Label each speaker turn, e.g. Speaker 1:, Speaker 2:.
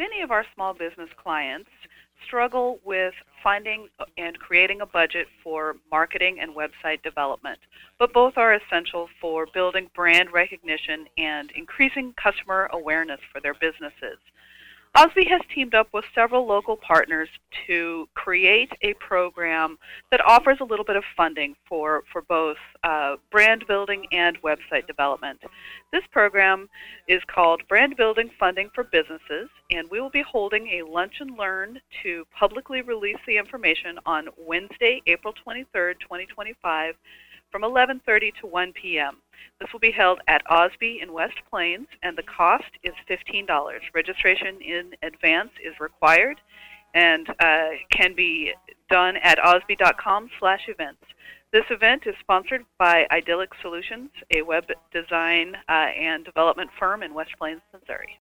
Speaker 1: many of our small business clients struggle with finding and creating a budget for marketing and website development, but both are essential for building brand recognition and increasing customer awareness for their businesses. Osby has teamed up with several local partners to create a program that offers a little bit of funding for both brand building and website development. This program is called Brand Building Funding for Businesses, and we will be holding a lunch and learn to publicly release the information on Wednesday, April 23rd, 2025, from 11:30 to 1 p.m. This will be held at Osby in West Plains, and the cost is $15. Registration in advance is required and can be done at osby.com/events. This event is sponsored by Idyllic Solutions, a web design and development firm in West Plains, Missouri.